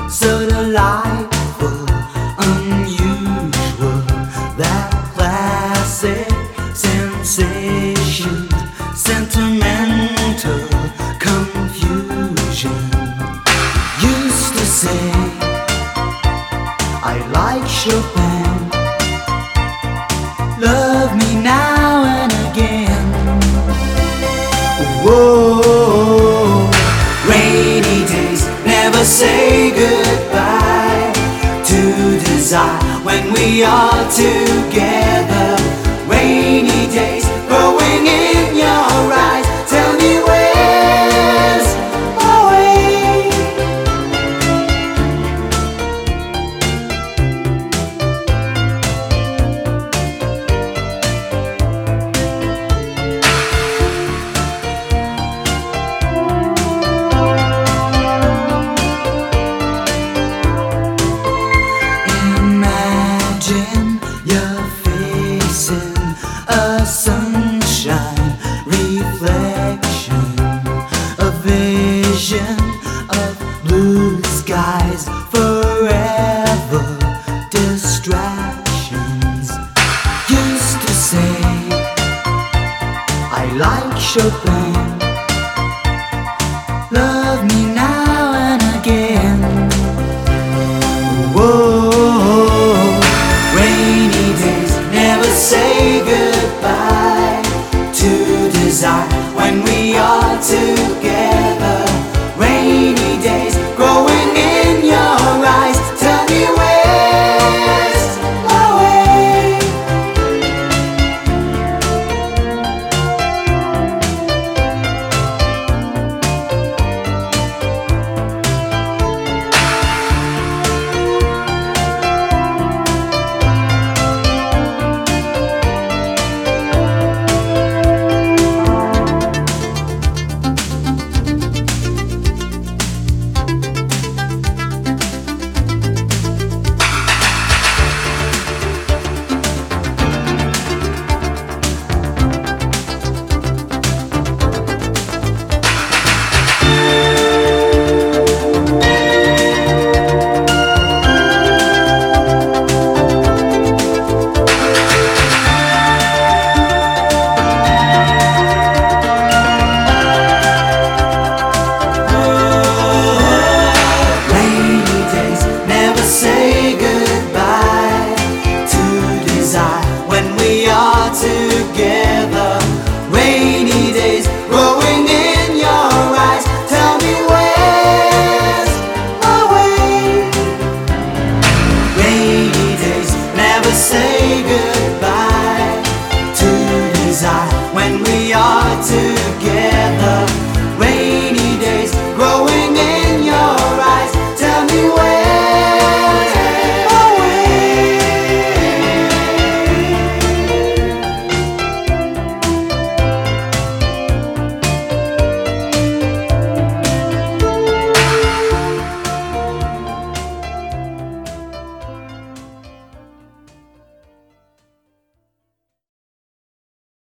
so delightful, unusual, that classic sensation, sentimental confusion. Used to say I like Chopin, love me now and again. Whoa, rainy days never say goodbye to desire when we are together. Rainy days growing in your eyes, tell me where's my way. Imagine you're facing a sunshine reflection, a vision of blue skies, forever distractions. Used to say I like Chopin, love me now and again. Whoa, rainy days never say goodbye